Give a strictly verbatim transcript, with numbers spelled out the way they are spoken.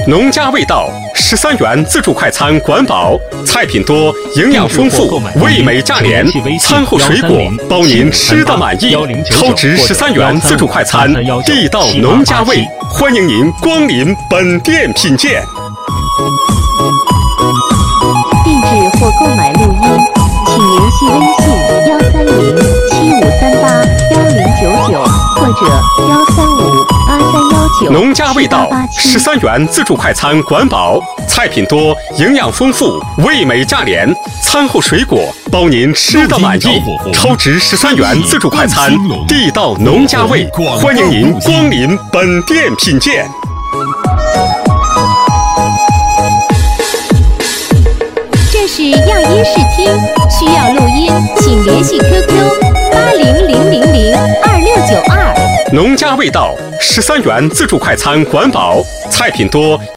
农家味道，十三元自助快餐管饱，菜品多，营养丰富，味美价廉，餐后水果包您吃得满意。超值十三元自助快餐，地道农家味，欢迎您光临本店品鉴。 定制或购买录音，请联系微信幺三零七五三八幺零九九或者幺三五八三幺九。 农家味道，十三元自助快餐管饱，菜品多，营养丰富，味美价廉，餐后水果包您吃得满意。超值十三元自助快餐，地道农家味，欢迎您光临本店品鉴。 这是样音视听，需要录音，请联系 Q Q 八零零零零二六九二。 农家味道，十三元自助快餐管饱，菜品多。